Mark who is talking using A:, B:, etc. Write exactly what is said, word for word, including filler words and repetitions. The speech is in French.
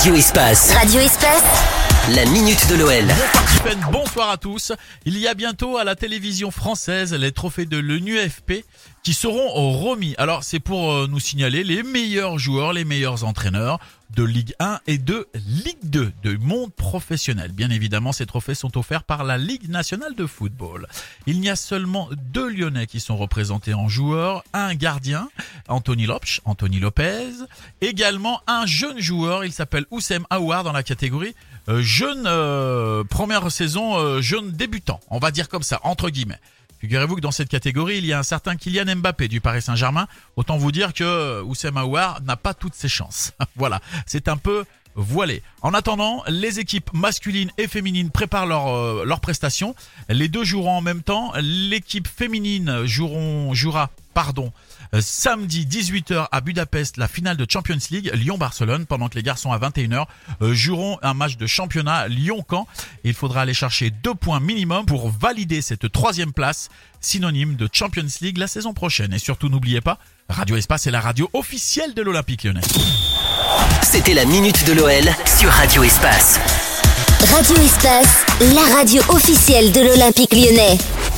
A: Radio Espace.
B: Radio Espace.
A: La minute de l'O L.
C: Bonsoir Stephen, bonsoir à tous. Il y a bientôt à la télévision française les trophées de l'U N F P qui seront remis. Alors c'est pour nous signaler les meilleurs joueurs, les meilleurs entraîneurs de Ligue un et de Ligue deux, de monde professionnel. Bien évidemment, ces trophées sont offerts par la Ligue nationale de football. Il y a seulement deux Lyonnais qui sont représentés en joueurs, un gardien, Anthony Lopes, Anthony Lopez, également un jeune joueur, il s'appelle Oussem Aouar dans la catégorie euh, jeune, euh, première saison, euh, jeune débutant, on va dire comme ça, entre guillemets. Figurez-vous que dans cette catégorie, il y a un certain Kylian Mbappé du Paris Saint-Germain. Autant vous dire que Oussem Aouar n'a pas toutes ses chances. Voilà, c'est un peu voilé. En attendant, les équipes masculines et féminines préparent leurs euh, leurs prestations. Les deux joueront en même temps. L'équipe féminine joueront, jouera pardon, euh, samedi dix-huit heures à Budapest la finale de Champions League Lyon-Barcelone, pendant que les garçons à vingt et une heures euh, joueront un match de championnat Lyon-Caen. Il faudra aller chercher deux points minimum pour valider cette troisième place, synonyme de Champions League la saison prochaine. Et surtout, n'oubliez pas, Radio Espace est la radio officielle de l'Olympique Lyonnais.
A: C'était la minute de l'O L sur Radio Espace.
B: Radio Espace, la radio officielle de l'Olympique Lyonnais.